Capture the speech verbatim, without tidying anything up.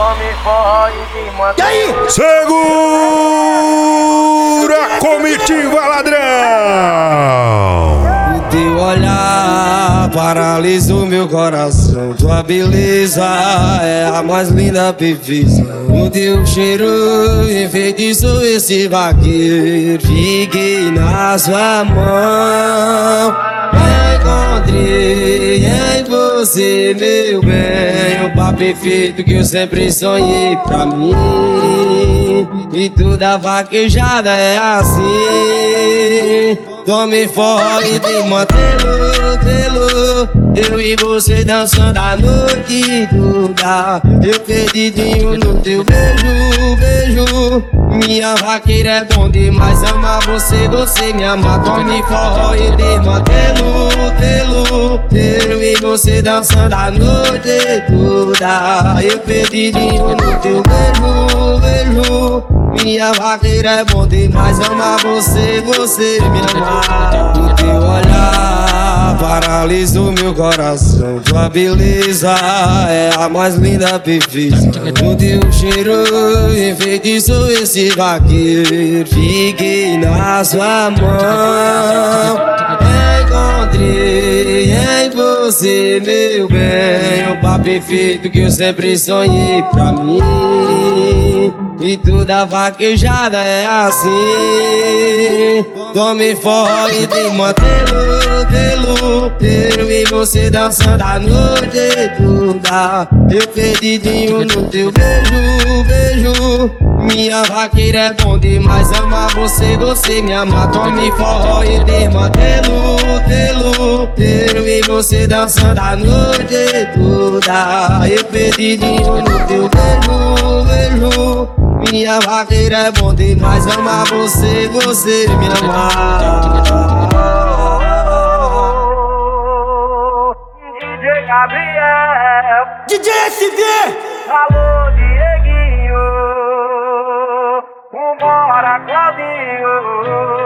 tome forró e me mantém. E aí? Segura a comitiva, ladrão! O teu olhar paralisou meu coração. Tua beleza é a mais linda perfeição. O teu cheiro enfeitiçou esse vaqueiro. Fiquei na sua mão. Encontrei em você, meu bem, o par perfeito que eu sempre sonhei pra mim. E toda vaquejada é assim. Tome forró e te mantê-lo, tê-lo. Eu e você dançando a noite toda. Eu perdidinho no teu beijo, beijo. Minha vaqueira é bom demais, ama você, você me ama. Tome forró e te mantê-lo, tê-lo. Eu e você dançando a noite toda. Eu perdidinho no teu beijo, beijo. Minha vaqueira é bom demais, ama você, você me ama. O teu olhar paralisou meu coração. Tua beleza é a mais linda perfeição. O teu cheiro enfeitiçou esse vaqueiro. Fiquei na sua mão. Encontrei em você, meu bem, o par perfeito que eu sempre sonhei pra mim. E toda vaquejada é assim. Tome forró e te mantê-lo, tê-lo. Eu e você dançando a noite toda. Eu perdidinho no teu beijo, beijo. Minha vaqueira é bom demais, ama você, você me ama. Tome forró e te mantê-lo, tê-lo. Eu e você dançando a noite toda. Eu perdidinho no teu beijo, beijo. Minha vaqueira é bom demais, ama você, você me ama. D J Gabriel, D J S V! alô Dieguinho, vambora Claudinho.